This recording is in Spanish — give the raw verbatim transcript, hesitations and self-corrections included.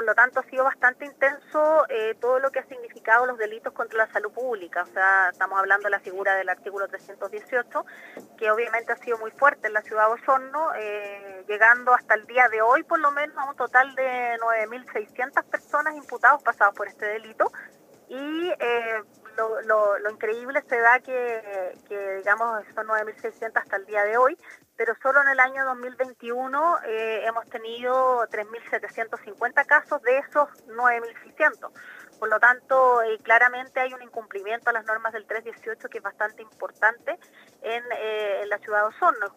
por lo tanto ha sido bastante intenso eh, todo lo que ha significado los delitos contra la salud pública. O sea, estamos hablando de la figura del artículo trescientos dieciocho, que obviamente ha sido muy fuerte en la ciudad de Osorno, eh, llegando hasta el día de hoy por lo menos a un total de nueve mil seiscientas personas imputados pasados por este delito. Y eh, lo, lo, lo increíble se da que, que digamos, son nueve mil seiscientos hasta el día de hoy, pero solo en el año dos mil veintiuno eh, hemos tenido tres mil setecientos cincuenta casos de esos nueve mil seiscientos. Por lo tanto, eh, claramente hay un incumplimiento a las normas del trescientos dieciocho que es bastante importante en, eh, en la ciudad de Osorno.